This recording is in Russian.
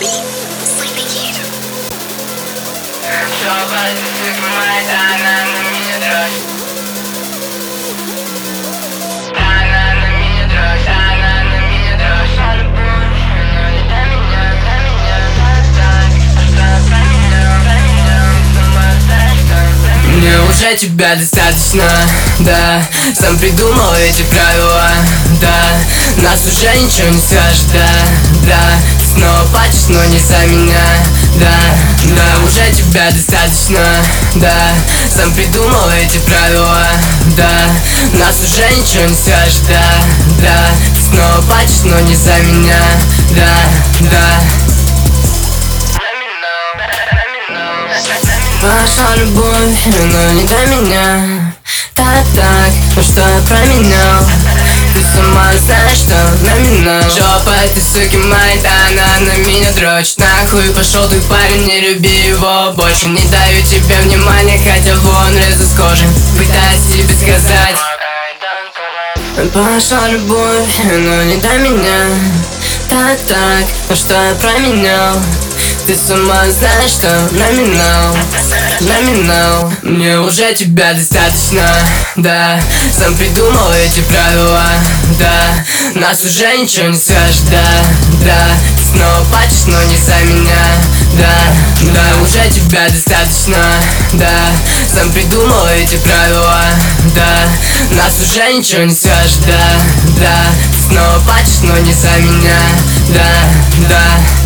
Мне уже тебя достаточно, да. Сам придумал эти правила, да. Нас уже ничего не скажет, да. Ты снова плачешь, но не за меня, да. Уже тебя достаточно, да. Сам придумал эти правила, да. Нас уже ничего не скажет, да. Ты снова плачешь, но не за меня, да. Ваша любовь, но не до меня. Так, ну что я променял? Ты сама знаешь, что номинал. Жопа этой суки моей, да, она на меня дрочит. Нахуй пошел твой парень, не люби его больше. Не даю тебе внимания, хотя вон резу с кожи. Пытаюсь тебе сказать. Пошла любовь, но не до меня. Так, ну что я променял? Ты сама знаешь, что номинал. Мне уже тебя достаточно, да. Сам придумал эти правила, да. Нас уже ничего не скажет, да. Ты снова плачешь, но не за меня, да. Уже тебя достаточно, да. Сам придумал эти правила, да. Нас уже ничего не скажет, да. Ты снова плачешь, но не за меня, да.